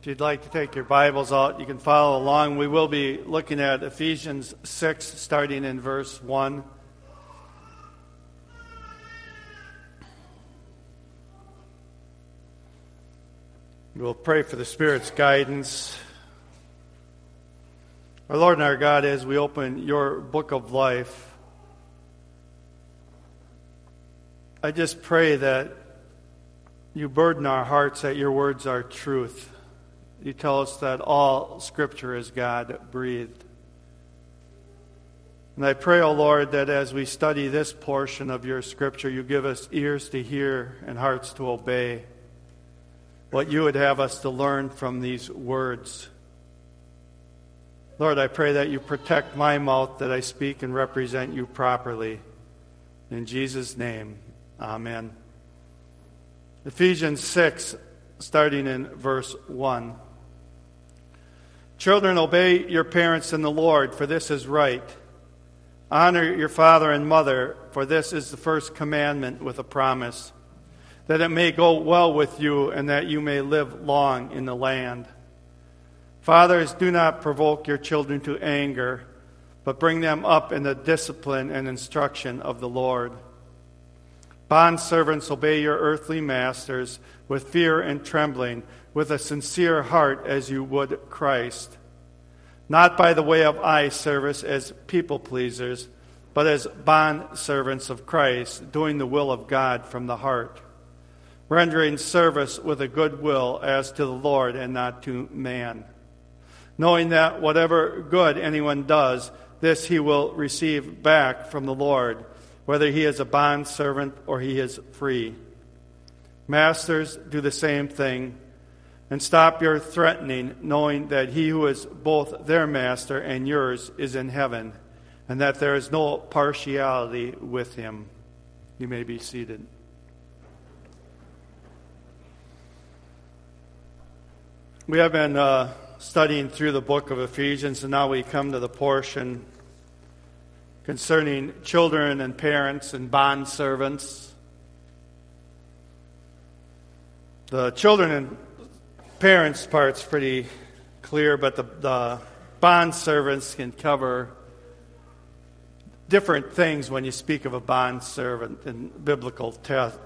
If you'd like to take your Bibles out, you can follow along. We will be looking at Ephesians 6, starting in verse 1. We'll pray for the Spirit's guidance. Our Lord and our God, as we open your book of life, I just pray that you burden our hearts that your words are truth. You tell us that all Scripture is God-breathed. And I pray, O Lord, that as we study this portion of your Scripture, you give us ears to hear and hearts to obey what you would have us to learn from these words. Lord, I pray that you protect my mouth, that I speak and represent you properly. In Jesus' name, amen. Ephesians 6, starting in verse 1. Children, obey your parents in the Lord, for this is right. Honor your father and mother, for this is the first commandment with a promise, that it may go well with you and that you may live long in the land. Fathers, do not provoke your children to anger, but bring them up in the discipline and instruction of the Lord. Bondservants, obey your earthly masters with fear and trembling, with a sincere heart as you would Christ, not by the way of eye service as people pleasers, but as bondservants of Christ, doing the will of God from the heart, rendering service with a good will as to the Lord and not to man, knowing that whatever good anyone does, this he will receive back from the Lord, whether he is a bondservant or he is free. Masters, do the same thing, and stop your threatening, knowing that he who is both their master and yours is in heaven, and that there is no partiality with him. You may be seated. We have been studying through the book of Ephesians, and now we come to the portion concerning children and parents and bondservants. The children and parents part's pretty clear, but the bondservants can cover different things when you speak of a bondservant in biblical text.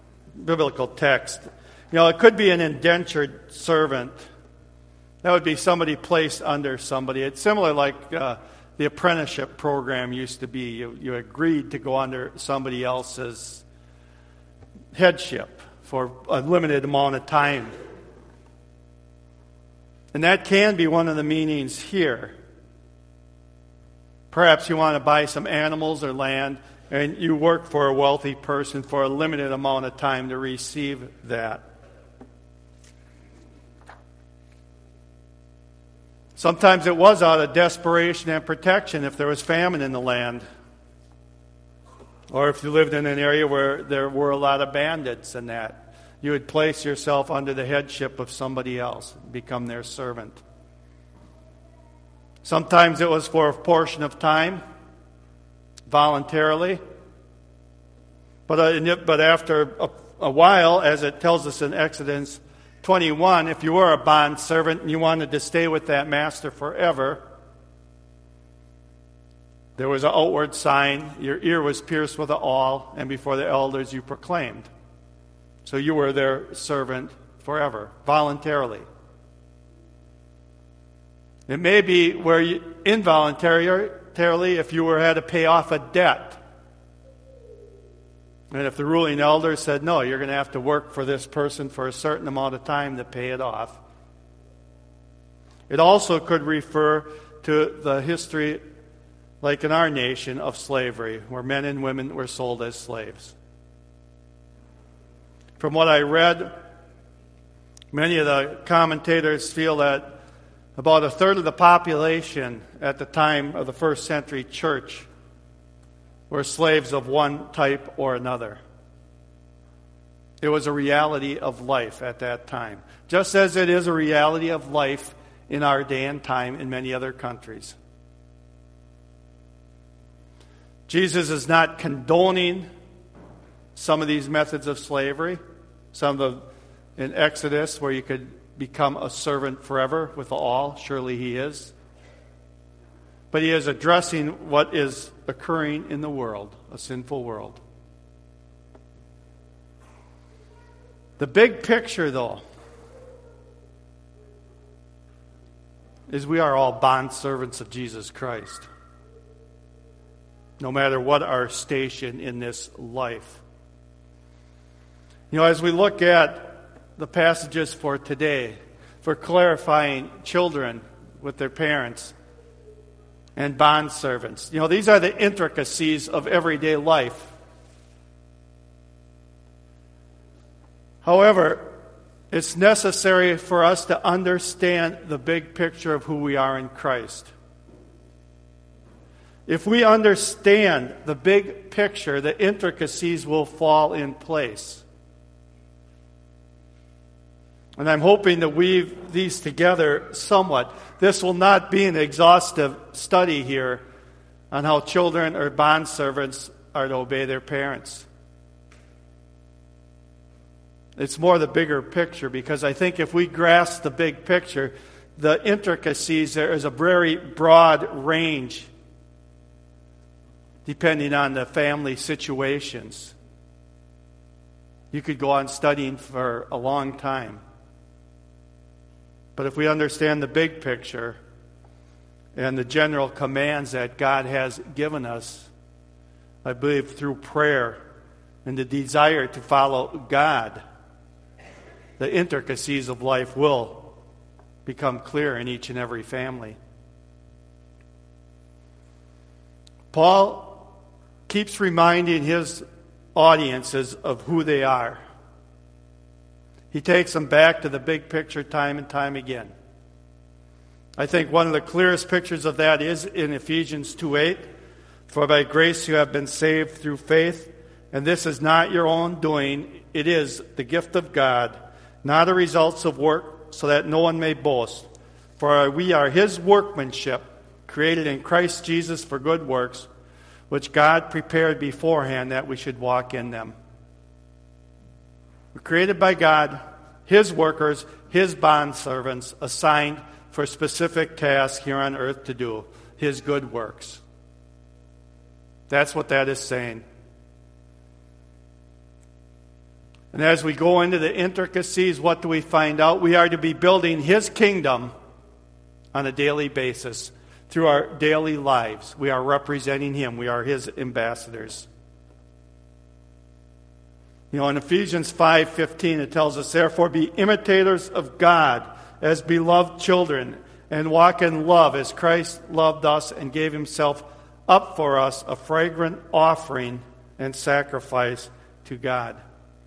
You know, it could be an indentured servant. That would be somebody placed under somebody. It's similar like the apprenticeship program used to be. You agreed to go under somebody else's headship for a limited amount of time. And that can be one of the meanings here. Perhaps you want to buy some animals or land, and you work for a wealthy person for a limited amount of time to receive that. Sometimes it was out of desperation and protection if there was famine in the land, or if you lived in an area where there were a lot of bandits and that. You would place yourself under the headship of somebody else, become their servant. Sometimes it was for a portion of time, voluntarily. But after a while, as it tells us in Exodus 21, if you were a bondservant and you wanted to stay with that master forever, there was an outward sign. Your ear was pierced with an awl, and before the elders you proclaimed. So you were their servant forever, voluntarily. It may be where you, involuntarily, if you had to pay off a debt. And if the ruling elder said, no, you're going to have to work for this person for a certain amount of time to pay it off. It also could refer to the history, like in our nation, of slavery, where men and women were sold as slaves. From what I read, many of the commentators feel that about a third of the population at the time of the first century church were slaves of one type or another. It was a reality of life at that time, just as it is a reality of life in our day and time in many other countries. Jesus is not condoning some of these methods of slavery. Some of in Exodus, where you could become a servant forever with all. Surely he is. But he is addressing what is occurring in the world, a sinful world. The big picture, though, is we are all bond servants of Jesus Christ, no matter what our station in this life. You know, as we look at the passages for today, for clarifying children with their parents and bond servants, you know, these are the intricacies of everyday life. However, it's necessary for us to understand the big picture of who we are in Christ. If we understand the big picture, the intricacies will fall in place. And I'm hoping to weave these together somewhat. This will not be an exhaustive study here on how children or bondservants are to obey their parents. It's more the bigger picture, because I think if we grasp the big picture, the intricacies, there is a very broad range depending on the family situations. You could go on studying for a long time. But if we understand the big picture and the general commands that God has given us, I believe through prayer and the desire to follow God, the intricacies of life will become clear in each and every family. Paul keeps reminding his audiences of who they are. He takes them back to the big picture time and time again. I think one of the clearest pictures of that is in Ephesians 2:8. For by grace you have been saved through faith, and this is not your own doing. It is the gift of God, not a result of work, so that no one may boast. For we are his workmanship, created in Christ Jesus for good works, which God prepared beforehand that we should walk in them. We're created by God, his workers, his bondservants, assigned for specific tasks here on earth to do, his good works. That's what that is saying. And as we go into the intricacies, what do we find out? We are to be building his kingdom on a daily basis. Through our daily lives, we are representing him. We are his ambassadors. You know, in Ephesians 5:15, it tells us, therefore, be imitators of God as beloved children, and walk in love as Christ loved us and gave himself up for us, a fragrant offering and sacrifice to God.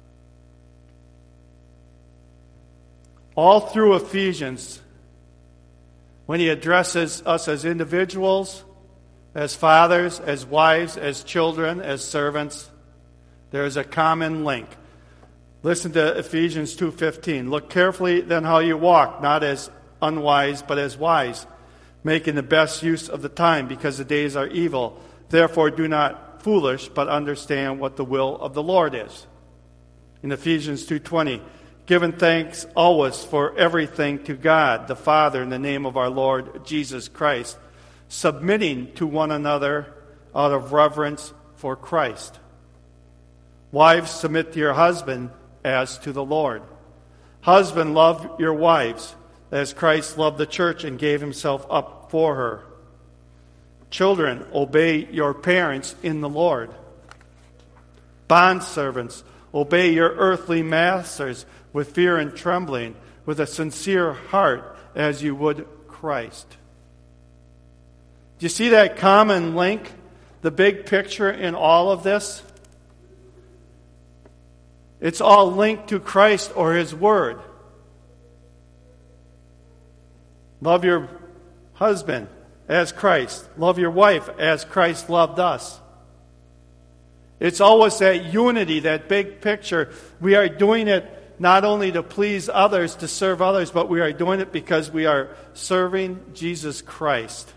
All through Ephesians, when he addresses us as individuals, as fathers, as wives, as children, as servants, there is a common link. Listen to Ephesians 2:15. Look carefully then how you walk, not as unwise, but as wise, making the best use of the time, because the days are evil. Therefore do not foolish, but understand what the will of the Lord is. In Ephesians 2:20, giving thanks always for everything to God, the Father, in the name of our Lord Jesus Christ, submitting to one another out of reverence for Christ. Wives, submit to your husband as to the Lord. Husband, love your wives as Christ loved the church and gave himself up for her. Children, obey your parents in the Lord. Bondservants, obey your earthly masters with fear and trembling, with a sincere heart, as you would Christ. Do you see that common link, the big picture in all of this? It's all linked to Christ or his word. Love your husband as Christ. Love your wife as Christ loved us. It's always that unity, that big picture. We are doing it not only to please others, to serve others, but we are doing it because we are serving Jesus Christ.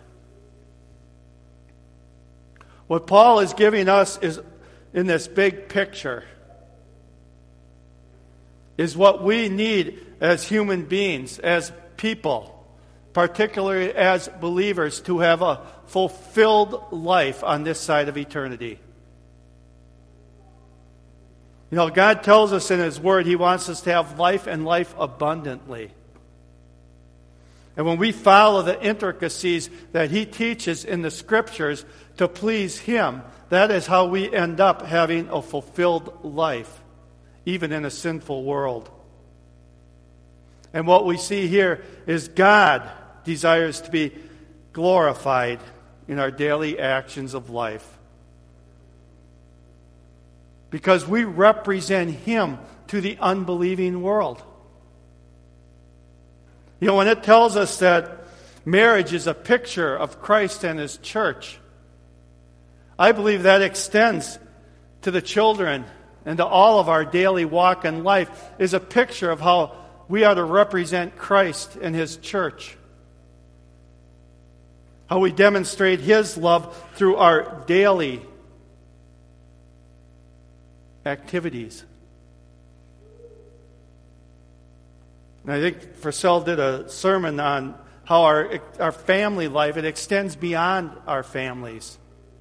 What Paul is giving us is, in this big picture, is what we need as human beings, as people, particularly as believers, to have a fulfilled life on this side of eternity. You know, God tells us in His Word He wants us to have life and life abundantly. And when we follow the intricacies that He teaches in the Scriptures to please Him, that is how we end up having a fulfilled life, even in a sinful world. And what we see here is God desires to be glorified in our daily actions of life, because we represent Him to the unbelieving world. You know, when it tells us that marriage is a picture of Christ and His church, I believe that extends to the children and to all of our daily walk in life, is a picture of how we are to represent Christ and His church. How we demonstrate His love through our daily activities. And I think Purcell did a sermon on how our family life, it extends beyond our families.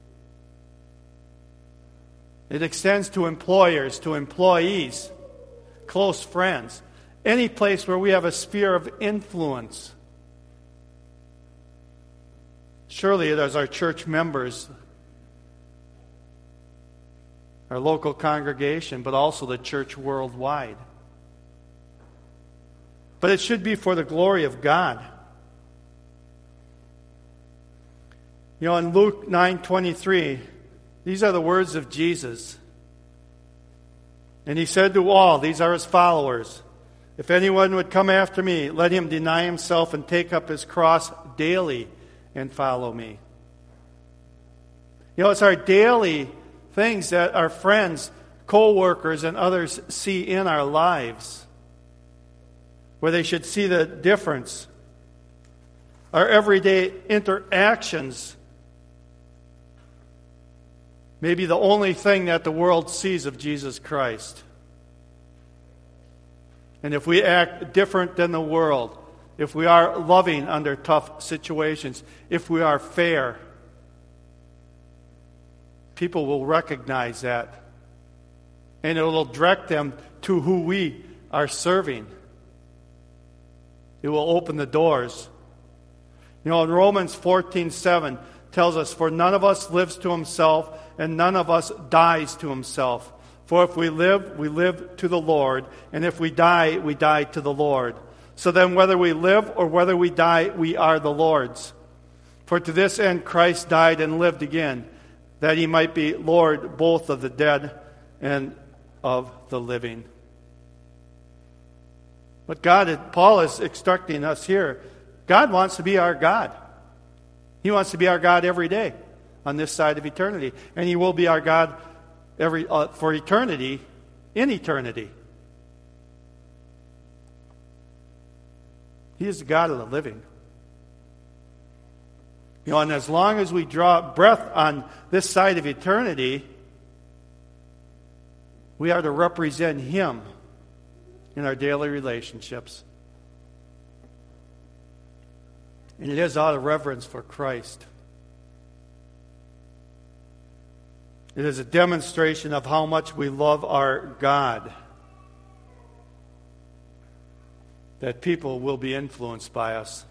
It extends to employers, to employees, close friends, any place where we have a sphere of influence. Surely it is our church members, our local congregation, but also the church worldwide. But it should be for the glory of God. You know, in Luke 9:23, these are the words of Jesus. And He said to all, these are His followers, "If anyone would come after me, let him deny himself and take up his cross daily and follow me." You know, it's our daily things that our friends, co-workers, and others see in our lives, where they should see the difference. Our everyday interactions may be the only thing that the world sees of Jesus Christ. And if we act different than the world, if we are loving under tough situations, if we are fair, people will recognize that. And it will direct them to who we are serving. It will open the doors. You know, in Romans 14:7 tells us, "For none of us lives to himself, and none of us dies to himself. For if we live to the Lord, and if we die to the Lord. So then whether we live or whether we die, we are the Lord's. For to this end Christ died and lived again, that He might be Lord both of the dead and of the living." But Paul is instructing us here. God wants to be our God. He wants to be our God every day on this side of eternity. And He will be our God for eternity, in eternity. He is the God of the living. You know, and as long as we draw breath on this side of eternity, we are to represent Him in our daily relationships. And it is out of reverence for Christ. It is a demonstration of how much we love our God, that people will be influenced by us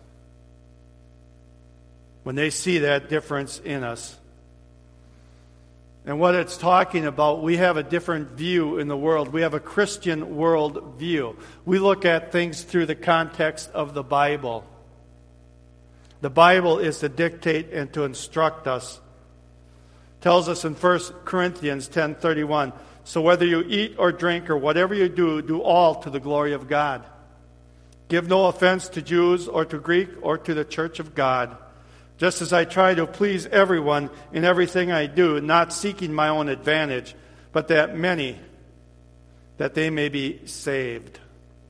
when they see that difference in us. And what it's talking about, we have a different view in the world. We have a Christian world view. We look at things through the context of the Bible. The Bible is to dictate and to instruct us. It tells us in 1 Corinthians 10:31, "So whether you eat or drink or whatever you do, do all to the glory of God. Give no offense to Jews or to Greek or to the church of God, just as I try to please everyone in everything I do, not seeking my own advantage, but that they may be saved."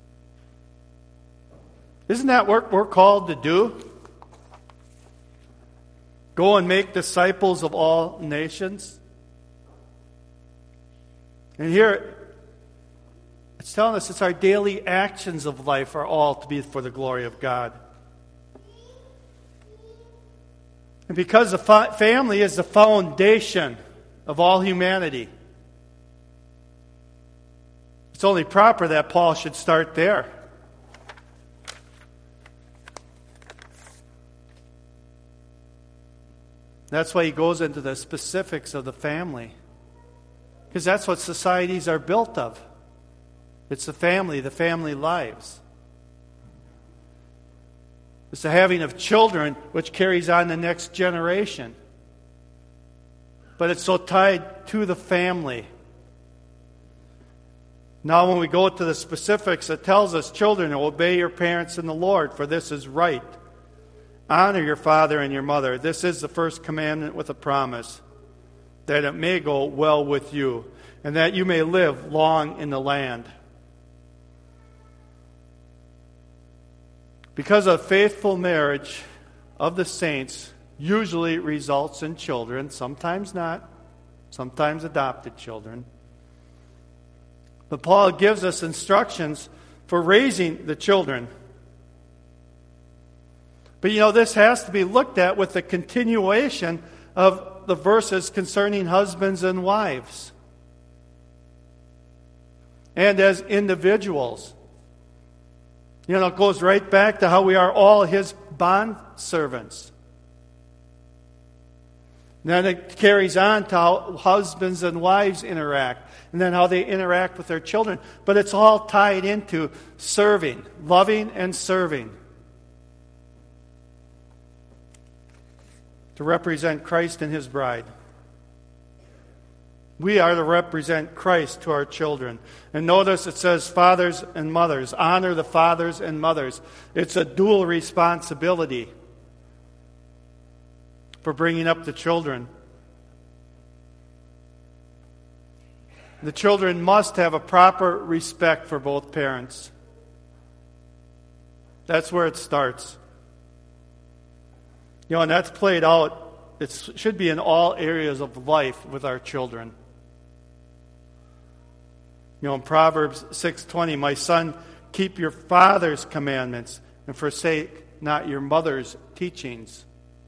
Isn't that what we're called to do? Go and make disciples of all nations. And here, It's telling us it's our daily actions of life are all to be for the glory of God. And because the family is the foundation of all humanity, it's only proper that Paul should start there. That's why he goes into the specifics of the family. Because that's what societies are built of. It's the family lives. It's the having of children which carries on the next generation. But it's so tied to the family. Now when we go to the specifics, it tells us, children, obey your parents in the Lord, for this is right. Honor your father and your mother. This is the first commandment with a promise, that it may go well with you, and that you may live long in the land. Because a faithful marriage of the saints usually results in children, sometimes not, sometimes adopted children. But Paul gives us instructions for raising the children. But this has to be looked at with the continuation of the verses concerning husbands and wives. And as individuals. It goes right back to how we are all his bond servants. Then it carries on to how husbands and wives interact, and then how they interact with their children. But it's all tied into serving, loving and serving. To represent Christ and his bride. We are to represent Christ to our children. And notice it says fathers and mothers. Honor the fathers and mothers. It's a dual responsibility for bringing up the children. The children must have a proper respect for both parents. That's where it starts. And that's played out. It should be in all areas of life with our children. In Proverbs 6:20, my son, keep your father's commandments and forsake not your mother's teachings.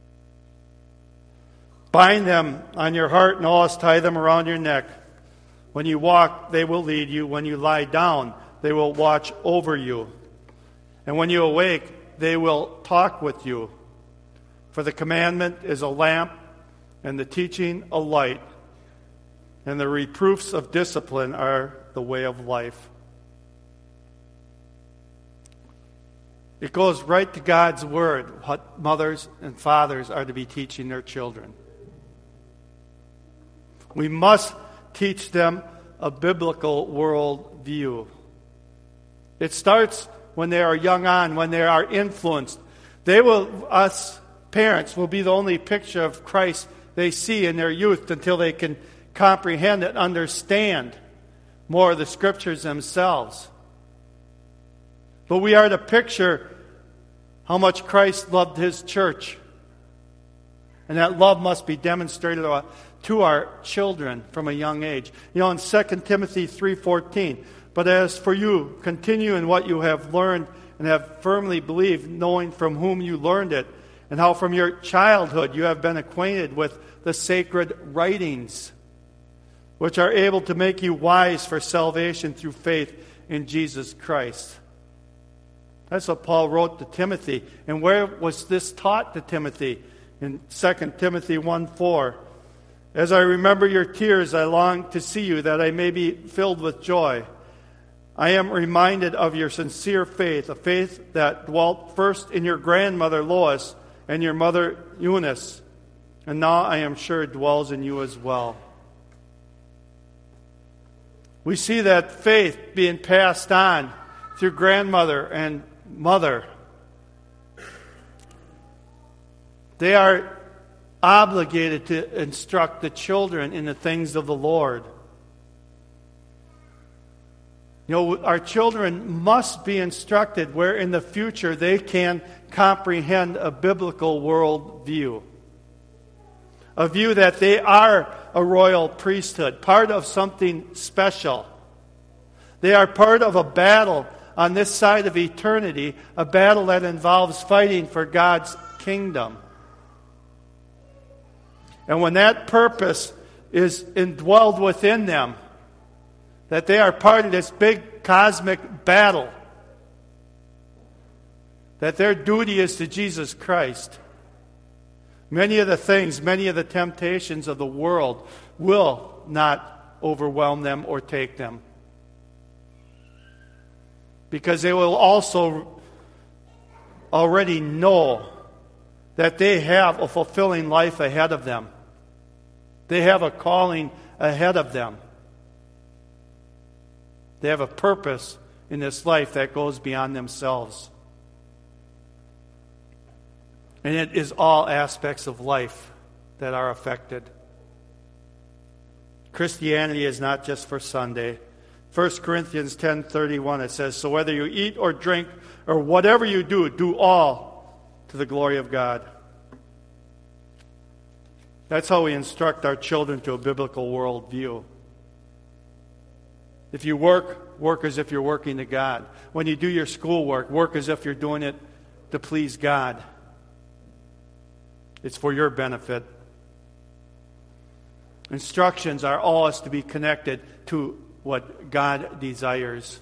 Bind them on your heart and always tie them around your neck. When you walk, they will lead you. When you lie down, they will watch over you. And when you awake, they will talk with you. For the commandment is a lamp, and the teaching a light, and the reproofs of discipline are the way of life. It goes right to God's word, what mothers and fathers are to be teaching their children. We must teach them a biblical world view. It starts when they are young on, when they are influenced. Us parents will be the only picture of Christ they see in their youth until they can comprehend and understand more of the Scriptures themselves. But we are to picture how much Christ loved his church. And that love must be demonstrated to our children from a young age. In 2 Timothy 3:14, but as for you, continue in what you have learned and have firmly believed, knowing from whom you learned it, and how from your childhood you have been acquainted with the sacred writings, which are able to make you wise for salvation through faith in Jesus Christ. That's what Paul wrote to Timothy. And where was this taught to Timothy? In 2 Timothy 1:4. As I remember your tears, I long to see you, that I may be filled with joy. I am reminded of your sincere faith, a faith that dwelt first in your grandmother Lois and your mother Eunice, and now I am sure dwells in you as well. We see that faith being passed on through grandmother and mother. They are obligated to instruct the children in the things of the Lord. Our children must be instructed where in the future they can comprehend a biblical world view. A view that they are a royal priesthood, part of something special. They are part of a battle on this side of eternity, a battle that involves fighting for God's kingdom. And when that purpose is indwelled within them, that they are part of this big cosmic battle, that their duty is to Jesus Christ, many of the things, many of the temptations of the world will not overwhelm them or take them. Because they will also already know that they have a fulfilling life ahead of them. They have a calling ahead of them. They have a purpose in this life that goes beyond themselves. And it is all aspects of life that are affected. Christianity is not just for Sunday. 1 Corinthians 10:31, it says, "So whether you eat or drink or whatever you do, do all to the glory of God." That's how we instruct our children to a biblical worldview. If you work as if you're working to God. When you do your schoolwork, work as if you're doing it to please God. It's for your benefit. Instructions are always to be connected to what God desires.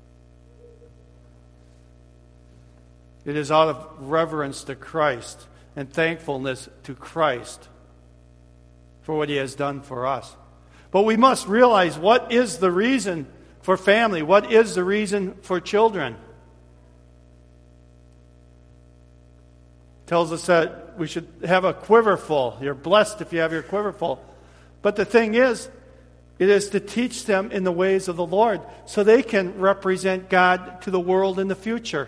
It is out of reverence to Christ and thankfulness to Christ for what He has done for us. But we must realize what is the reason for family? What is the reason for children? It tells us that we should have a quiver full. You're blessed if you have your quiver full. But the thing is, it is to teach them in the ways of the Lord so they can represent God to the world in the future.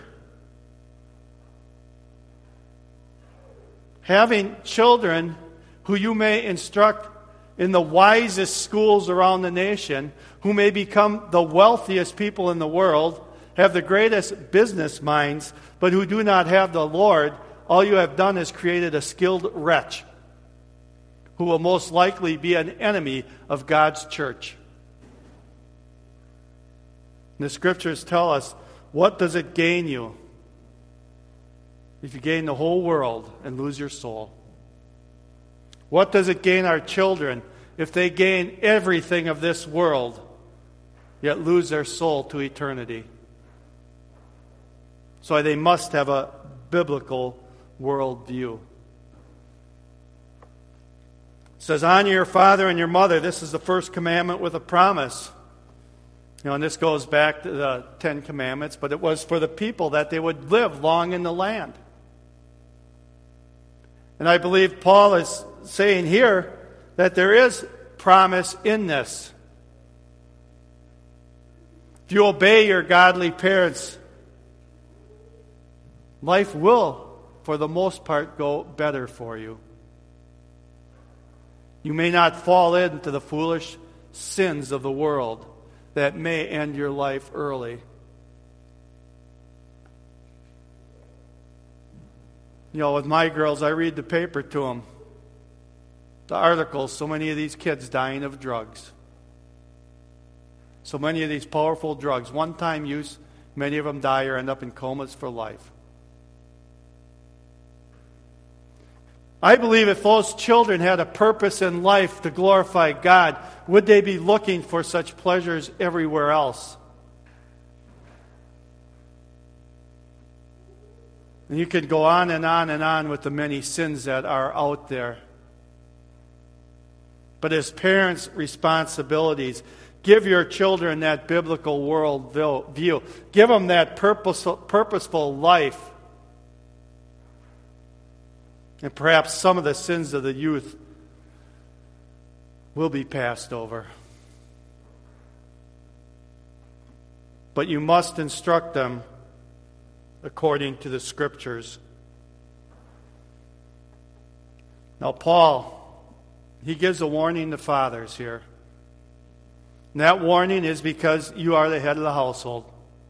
Having children who you may instruct in the wisest schools around the nation, who may become the wealthiest people in the world, have the greatest business minds, but who do not have the Lord, all you have done is created a skilled wretch who will most likely be an enemy of God's church. And the Scriptures tell us, what does it gain you if you gain the whole world and lose your soul? What does it gain our children if they gain everything of this world, yet lose their soul to eternity? So they must have a biblical worldview. It says, honor your father and your mother. This is the first commandment with a promise. And this goes back to the 10 Commandments, but it was for the people that they would live long in the land. And I believe Paul is saying here that there is promise in this. If you obey your godly parents, life will, for the most part, go better for you. You may not fall into the foolish sins of the world that may end your life early. With my girls, I read the paper to them. The articles, so many of these kids dying of drugs. So many of these powerful drugs, one-time use, many of them die or end up in comas for life. I believe if those children had a purpose in life to glorify God, would they be looking for such pleasures everywhere else? And you could go on and on and on with the many sins that are out there. But as parents' responsibilities, give your children that biblical world view. Give them that purposeful life. And perhaps some of the sins of the youth will be passed over. But you must instruct them according to the Scriptures. Now, Paul, he gives a warning to fathers here. And that warning is because you are the head of the household.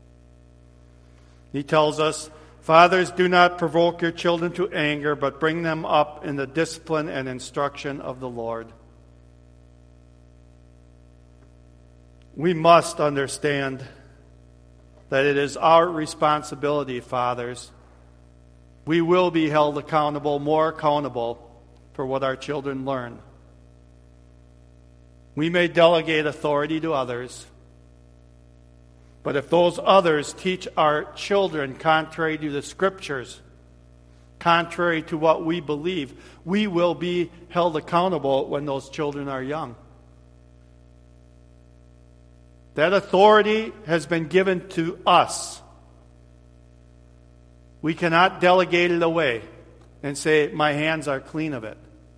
He tells us, fathers, do not provoke your children to anger, but bring them up in the discipline and instruction of the Lord. We must understand that it is our responsibility, fathers. We will be held accountable, more accountable, for what our children learn. We may delegate authority to others, but if those others teach our children contrary to the Scriptures, contrary to what we believe, we will be held accountable when those children are young. That authority has been given to us. We cannot delegate it away and say, my hands are clean of it.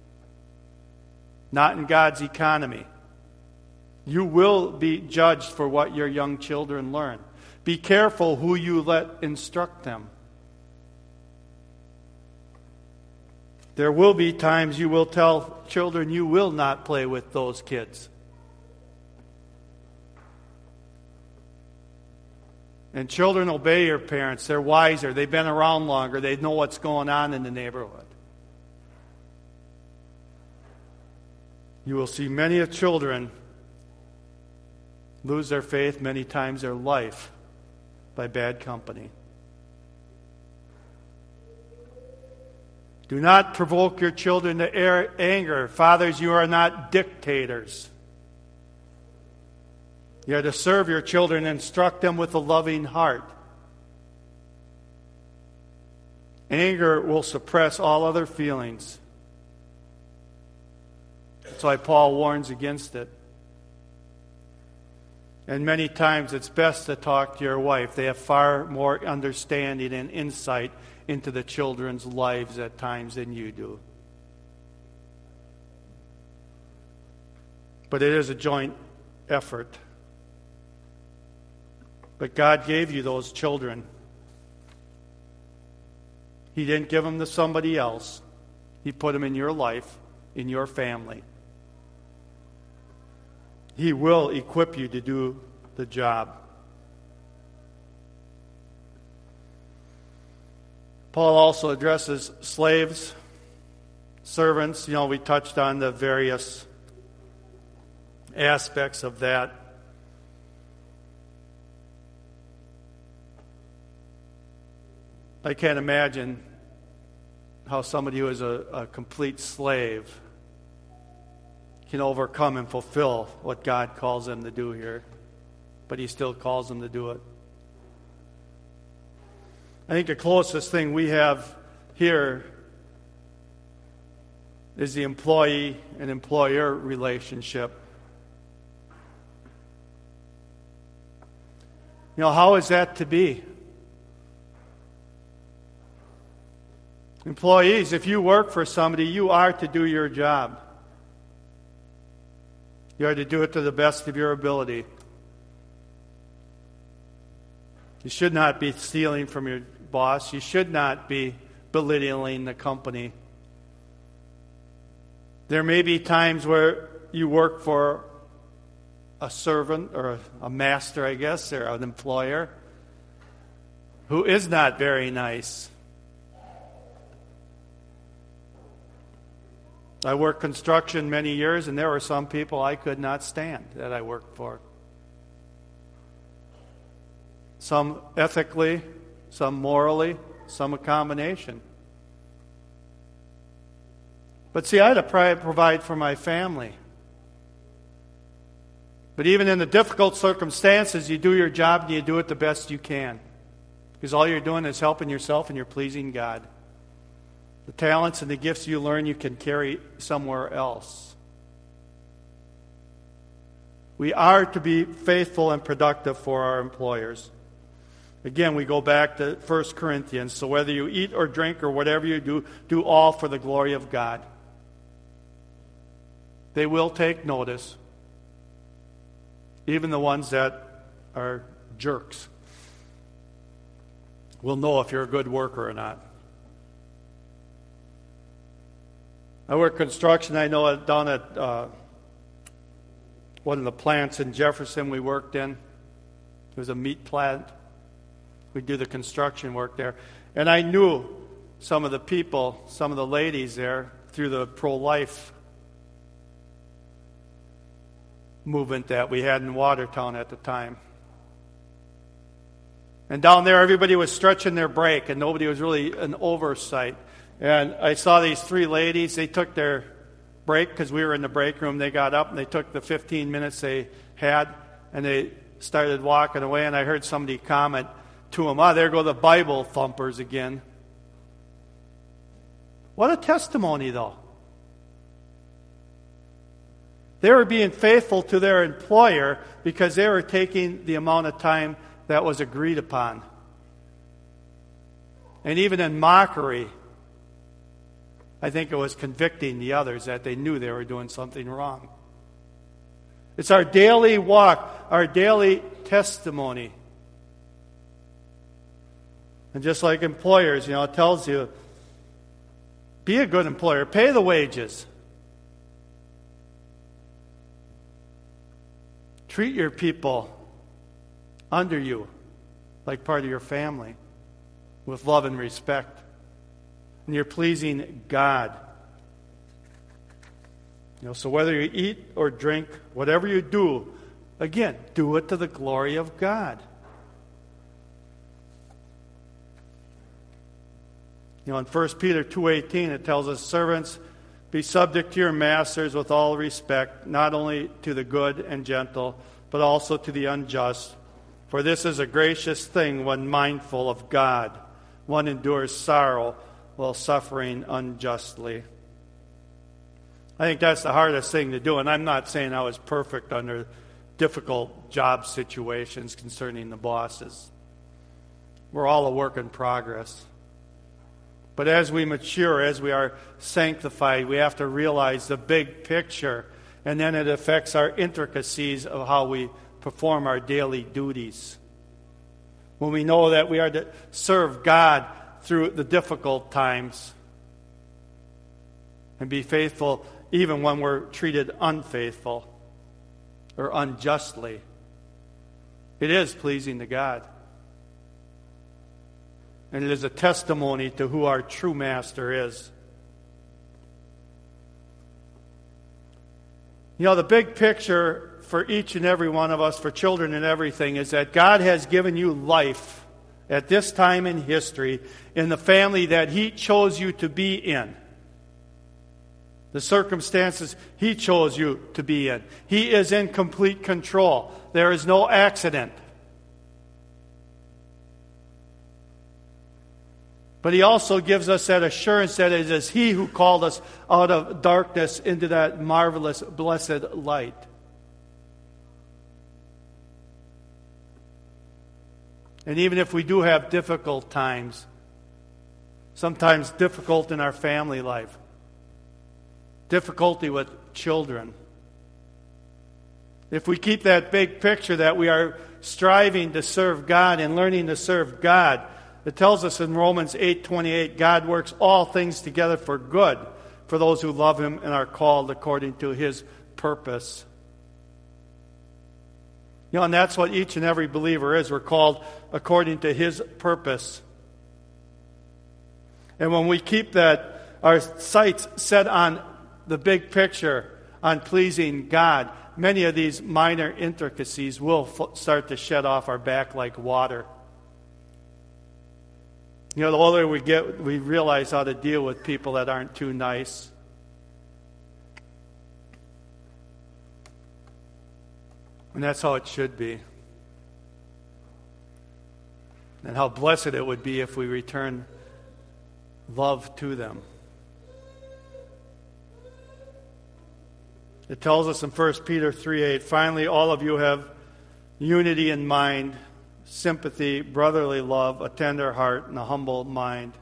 Not in God's economy. You will be judged for what your young children learn. Be careful who you let instruct them. There will be times you will tell children you will not play with those kids. And children obey your parents. They're wiser. They've been around longer. They know what's going on in the neighborhood. You will see many of children lose their faith, many times their life, by bad company. Do not provoke your children to anger. Fathers, you are not dictators. You are to serve your children and instruct them with a loving heart. Anger will suppress all other feelings. That's why Paul warns against it. And many times it's best to talk to your wife. They have far more understanding and insight into the children's lives at times than you do. But it is a joint effort. But God gave you those children. He didn't give them to somebody else. He put them in your life, in your family. He will equip you to do the job. Paul also addresses slaves, servants. We touched on the various aspects of that. I can't imagine how somebody who is a complete slave can overcome and fulfill what God calls them to do here. But He still calls them to do it. I think the closest thing we have here is the employee and employer relationship. How is that to be? Employees, if you work for somebody, you are to do your job. You are to do it to the best of your ability. You should not be stealing from your boss. You should not be belittling the company. There may be times where you work for a servant or a master, I guess, or an employer who is not very nice. I worked construction many years, and there were some people I could not stand that I worked for. Some ethically, some morally, some a combination. But see, I had to provide for my family. But even in the difficult circumstances, you do your job and you do it the best you can. Because all you're doing is helping yourself and you're pleasing God. The talents and the gifts you learn, you can carry somewhere else. We are to be faithful and productive for our employers. Again, we go back to 1 Corinthians. So whether you eat or drink or whatever you do, do all for the glory of God. They will take notice. Even the ones that are jerks will know if you're a good worker or not. I work construction. I know down at one of the plants in Jefferson we worked in. It was a meat plant. We do the construction work there. And I knew some of the people, some of the ladies there through the pro-life movement that we had in Watertown at the time. And down there, everybody was stretching their break, and nobody was really an oversight. And I saw these three ladies. They took their break because we were in the break room. They got up, and they took the 15 minutes they had, and they started walking away. And I heard somebody comment to them, there go the Bible thumpers again. What a testimony, though. They were being faithful to their employer because they were taking the amount of time that was agreed upon. And even in mockery, I think it was convicting the others that they knew they were doing something wrong. It's our daily walk, our daily testimony. And just like employers, it tells you, be a good employer, pay the wages. Treat your people under you like part of your family with love and respect. And you're pleasing God. So whether you eat or drink, whatever you do, again, do it to the glory of God. In 1 Peter 2:18, it tells us, servants, be subject to your masters with all respect, not only to the good and gentle, but also to the unjust. For this is a gracious thing when mindful of God. One endures sorrow while suffering unjustly. I think that's the hardest thing to do, and I'm not saying I was perfect under difficult job situations concerning the bosses. We're all a work in progress. But as we mature, as we are sanctified, we have to realize the big picture, and then it affects our intricacies of how we perform our daily duties. When we know that we are to serve God through the difficult times and be faithful even when we're treated unfaithful or unjustly, it is pleasing to God. And it is a testimony to who our true master is. The big picture for each and every one of us, for children and everything, is that God has given you life at this time in history in the family that He chose you to be in. The circumstances He chose you to be in. He is in complete control. There is no accident. But He also gives us that assurance that it is He who called us out of darkness into that marvelous, blessed light. And even if we do have difficult times, sometimes difficult in our family life, difficulty with children, if we keep that big picture that we are striving to serve God and learning to serve God, it tells us in Romans 8:28, God works all things together for good for those who love Him and are called according to His purpose. And that's what each and every believer is. We're called according to His purpose. And when we keep our sights set on the big picture, on pleasing God, many of these minor intricacies will start to shed off our back like water. The older we get, we realize how to deal with people that aren't too nice. And that's how it should be. And how blessed it would be if we return love to them. It tells us in 1 Peter 3:8, finally, all of you have unity in mind, sympathy, brotherly love, a tender heart, and a humble mind.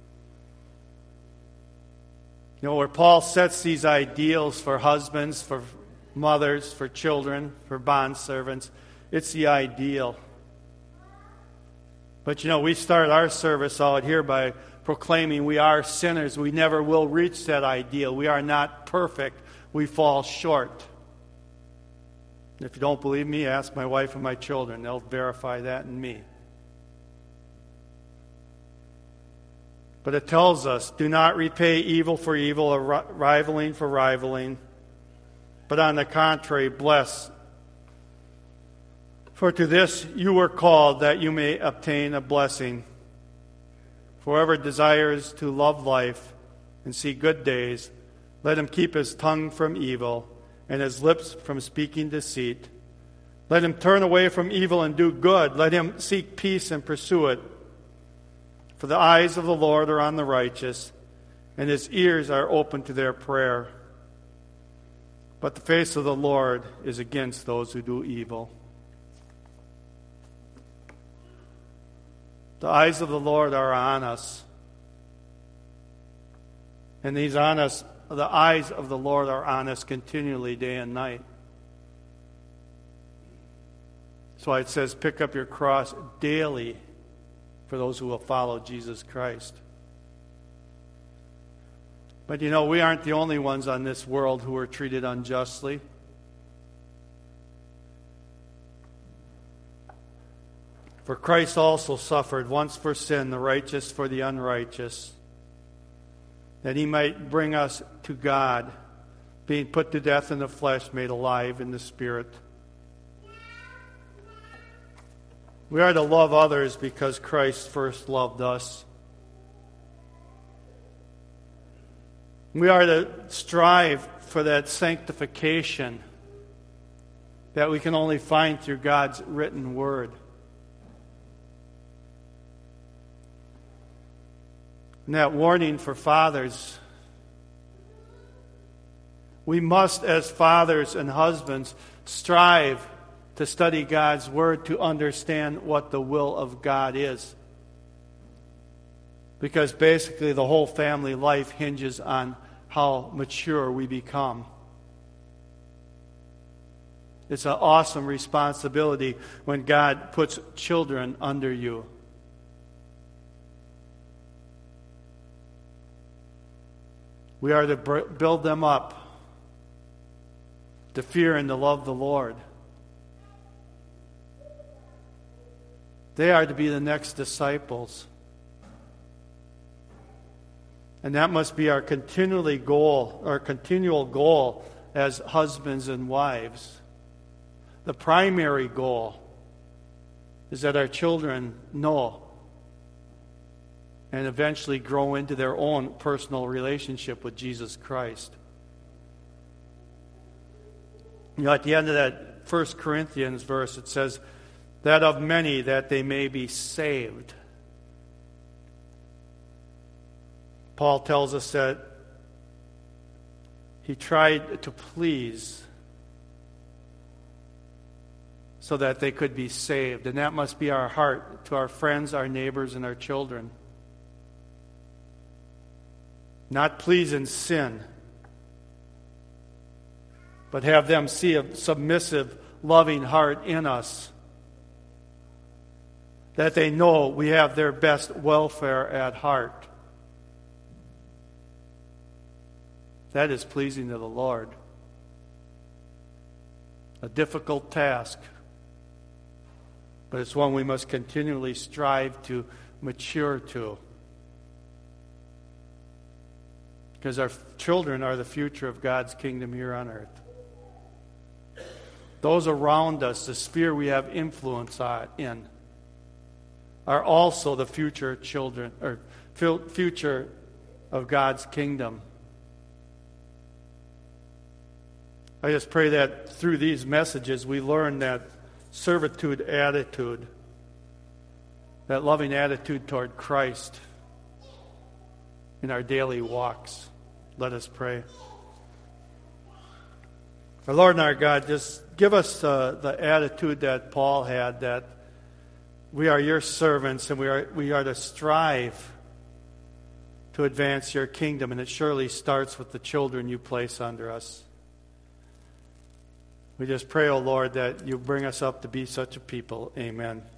Where Paul sets these ideals for husbands, for mothers, for children, for bondservants, it's the ideal. But we start our service out here by proclaiming we are sinners. We never will reach that ideal. We are not perfect. We fall short. If you don't believe me, ask my wife and my children. They'll verify that in me. But it tells us, do not repay evil for evil or rivaling for rivaling, but on the contrary, bless, For to this you were called, that you may obtain a blessing. For whoever desires to love life and see good days, let him keep his tongue from evil and his lips from speaking deceit. Let him turn away from evil and do good. Let him seek peace and pursue it. For the eyes of the Lord are on the righteous, and his ears are open to their prayer. But the face of the Lord is against those who do evil. The eyes of the Lord are on us. And He's on us. The eyes of the Lord are on us continually, day and night. That's why it says, pick up your cross daily for those who will follow Jesus Christ. But you know, we aren't the only ones on this world who are treated unjustly. For Christ also suffered once for sin, the righteous for the unrighteous, that He might bring us to God, being put to death in the flesh, made alive in the Spirit. We are to love others because Christ first loved us. We are to strive for that sanctification that we can only find through God's written word. And that warning for fathers, we must, as fathers and husbands, strive to study God's word to understand what the will of God is. Because basically the whole family life hinges on how mature we become. It's an awesome responsibility when God puts children under you. We are to build them up to fear and to love the Lord. They are to be the next disciples. And that must be our continual goal as husbands and wives. The primary goal is that our children know and eventually grow into their own personal relationship with Jesus Christ. You know, at the end of that 1 Corinthians verse, it says, that of many that they may be saved. Paul tells us that he tried to please so that they could be saved. And that must be our heart to our friends, our neighbors, and our children. Not please in sin, but have them see a submissive, loving heart in us, that they know we have their best welfare at heart. That is pleasing to the Lord. A difficult task, but it's one we must continually strive to mature to. Because our children are the future of God's kingdom here on earth. Those around us, the sphere we have influence in, are also the future children, or future of God's kingdom. I just pray that through these messages we learn that servitude attitude, that loving attitude toward Christ in our daily walks. Let us pray. Our Lord and our God, just give us the attitude that Paul had, that we are your servants and we are to strive to advance your kingdom, and it surely starts with the children you place under us. We just pray, O Lord, that you bring us up to be such a people. Amen.